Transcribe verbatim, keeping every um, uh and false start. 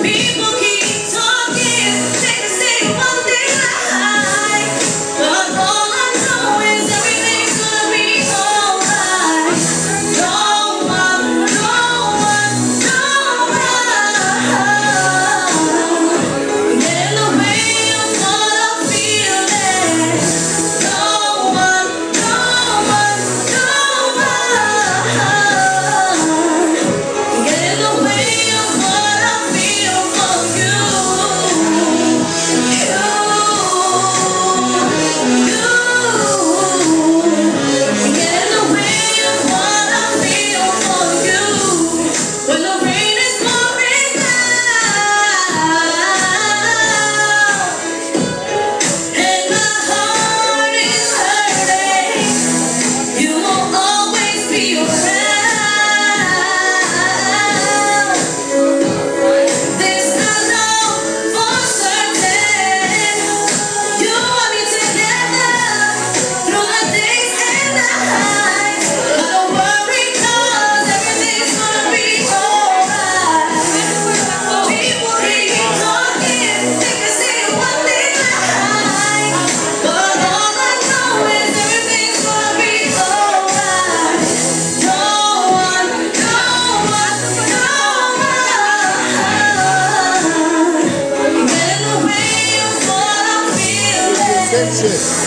People keep talking, they can say what they like, but all I know is everything's gonna be alright. No one, no one, no one get in the way of what I'm feeling. No one, no one, no one get in the way of what I feel for you. You, you get in the way of what I feel for you. When the rain is pouring down and my heart is hurting, you will always be around. This I know for certain. You want me together through the days and the nights. But don't worry, 'cause everything's gonna be alright. People keep talking, they can say what they like, but all I know is everything's gonna be alright. No one, no one, no one get in the way of what I'm feeling. That's it.